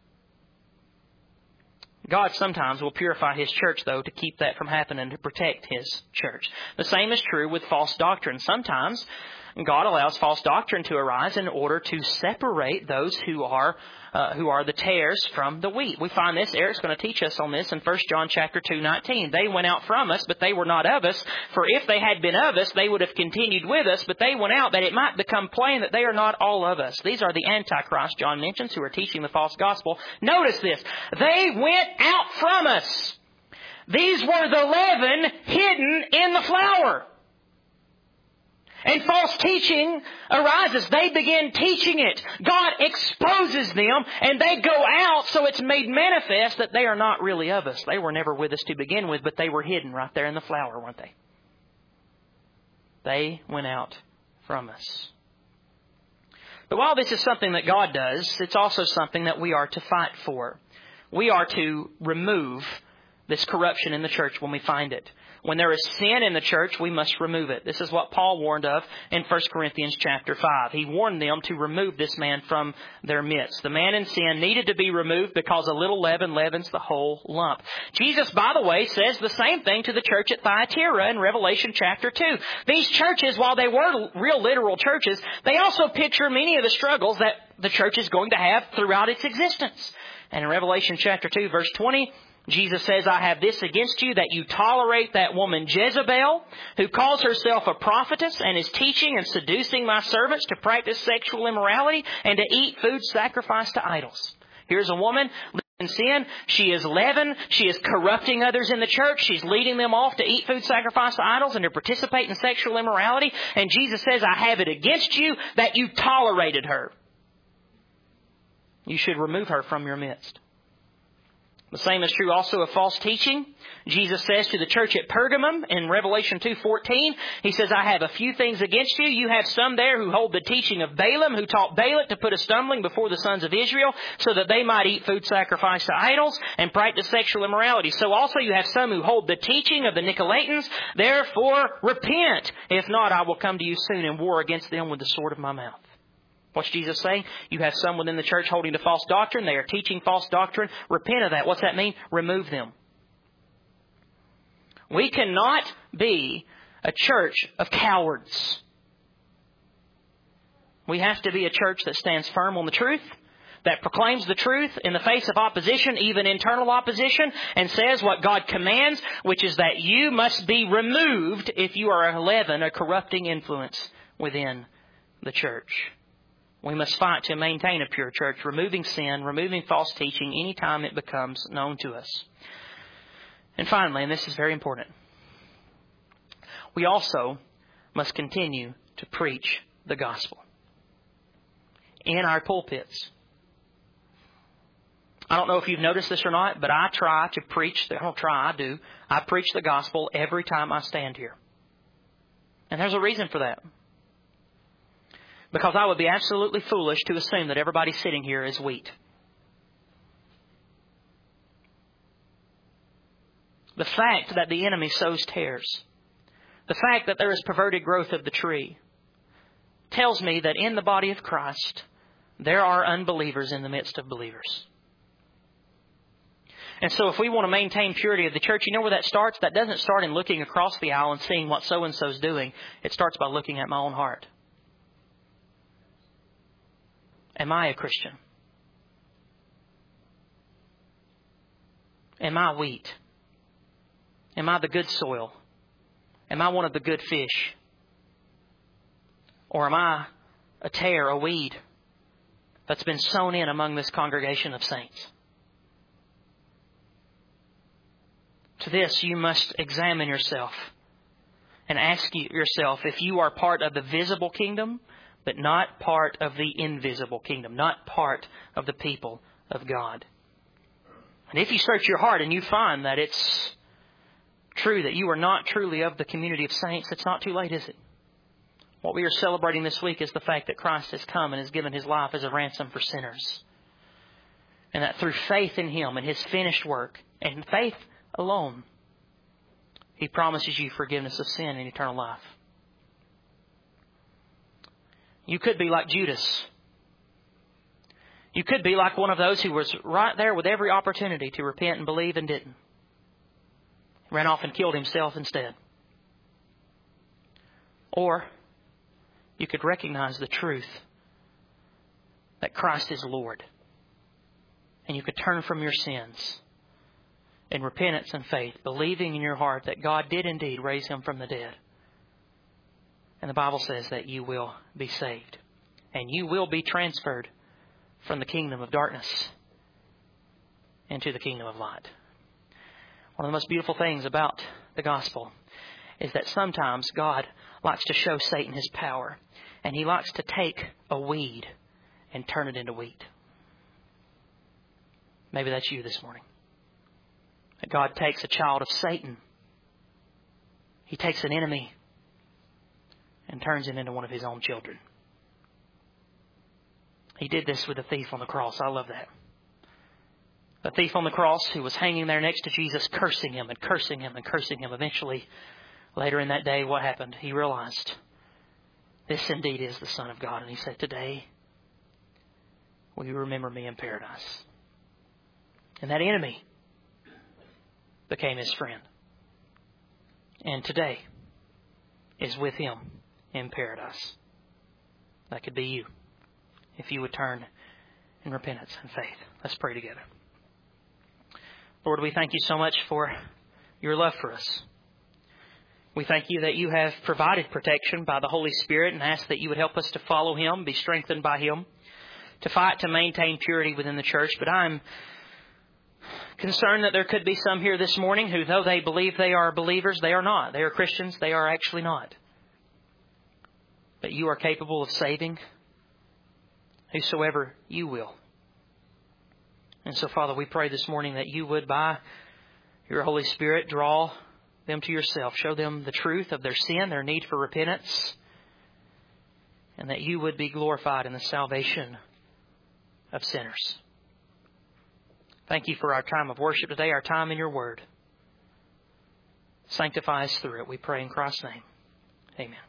God sometimes will purify His church, though, to keep that from happening, to protect His church. The same is true with false doctrine. Sometimes God allows false doctrine to arise in order to separate those who are uh, who are the tares from the wheat. We find this. Eric's going to teach us on this in First John chapter two nineteen. They went out from us, but they were not of us. For if they had been of us, they would have continued with us. But they went out that it might become plain that they are not all of us. These are the Antichrist John mentions, who are teaching the false gospel. Notice this. They went out from us. These were the leaven hidden in the flour. And false teaching arises. They begin teaching it. God exposes them and they go out, so it's made manifest that they are not really of us. They were never with us to begin with, but they were hidden right there in the flour, weren't they? They went out from us. But while this is something that God does, it's also something that we are to fight for. We are to remove this corruption in the church when we find it. When there is sin in the church, we must remove it. This is what Paul warned of in First Corinthians chapter five. He warned them to remove this man from their midst. The man in sin needed to be removed because a little leaven leavens the whole lump. Jesus, by the way, says the same thing to the church at Thyatira in Revelation chapter two. These churches, while they were real literal churches, they also picture many of the struggles that the church is going to have throughout its existence. And in Revelation chapter two, verse twenty, Jesus says, I have this against you, that you tolerate that woman Jezebel, who calls herself a prophetess and is teaching and seducing my servants to practice sexual immorality and to eat food sacrificed to idols. Here's a woman living in sin. She is leaven. She is corrupting others in the church. She's leading them off to eat food sacrificed to idols and to participate in sexual immorality. And Jesus says, I have it against you that you tolerated her. You should remove her from your midst. The same is true also of false teaching. Jesus says to the church at Pergamum in Revelation two fourteen, He says, I have a few things against you. You have some there who hold the teaching of Balaam, who taught Balak to put a stumbling before the sons of Israel so that they might eat food sacrificed to idols and practice sexual immorality. So also you have some who hold the teaching of the Nicolaitans. Therefore repent. If not, I will come to you soon and war against them with the sword of my mouth. What's Jesus saying? You have some within the church holding to false doctrine. They are teaching false doctrine. Repent of that. What's that mean? Remove them. We cannot be a church of cowards. We have to be a church that stands firm on the truth, that proclaims the truth in the face of opposition, even internal opposition, and says what God commands, which is that you must be removed if you are a leaven, a corrupting influence within the church. We must fight to maintain a pure church, removing sin, removing false teaching anytime it becomes known to us. And finally, and this is very important, we also must continue to preach the gospel in our pulpits. I don't know if you've noticed this or not, but I try to preach, I don't try, I do, I preach the gospel every time I stand here. And there's a reason for that. Because I would be absolutely foolish to assume that everybody sitting here is wheat. The fact that the enemy sows tares, the fact that there is perverted growth of the tree, tells me that in the body of Christ, There are unbelievers in the midst of believers. And so if we want to maintain purity of the church, you know where that starts? That doesn't start in looking across the aisle and seeing what so-and-so is doing. It starts by looking at my own heart. Am I a Christian? Am I wheat? Am I the good soil? Am I one of the good fish? Or am I a tare, a weed that's been sown in among this congregation of saints? To this, you must examine yourself and ask yourself if you are part of the visible kingdom, but not part of the invisible kingdom, not part of the people of God. And if you search your heart and you find that it's true that you are not truly of the community of saints, it's not too late, is it? What we are celebrating this week is the fact that Christ has come and has given His life as a ransom for sinners. And that through faith in Him and His finished work, and faith alone, He promises you forgiveness of sin and eternal life. You could be like Judas. You could be like one of those who was right there with every opportunity to repent and believe and didn't. Ran off and killed himself instead. Or you could recognize the truth that Christ is Lord. And you could turn from your sins in repentance and faith, believing in your heart that God did indeed raise Him from the dead. And the Bible says that you will be saved. And you will be transferred from the kingdom of darkness into the kingdom of light. One of the most beautiful things about the gospel is that sometimes God likes to show Satan his power. And he likes to take a weed and turn it into wheat. Maybe that's you this morning. That God takes a child of Satan. He takes an enemy and turns it into one of His own children. He did this with the thief on the cross. I love that. The thief on the cross who was hanging there next to Jesus, cursing Him and cursing Him and cursing Him. Eventually, later in that day, what happened? He realized, this indeed is the Son of God. And he said, today, will you remember me in paradise? And that enemy became his friend. And today is with Him in paradise. That could be you, if you would turn in repentance and faith. Let's pray together. Lord, we thank You so much for Your love for us. We thank You that You have provided protection by the Holy Spirit, and ask that You would help us to follow Him, be strengthened by Him, to fight to maintain purity within the church. But I'm concerned that there could be some here this morning who, though they believe they are believers, they are not. They are Christians. They are actually not. But You are capable of saving whosoever You will. And so, Father, we pray this morning that You would, by Your Holy Spirit, draw them to Yourself. Show them the truth of their sin, their need for repentance, and that You would be glorified in the salvation of sinners. Thank You for our time of worship today, our time in Your Word. Sanctify us through it, we pray in Christ's name. Amen.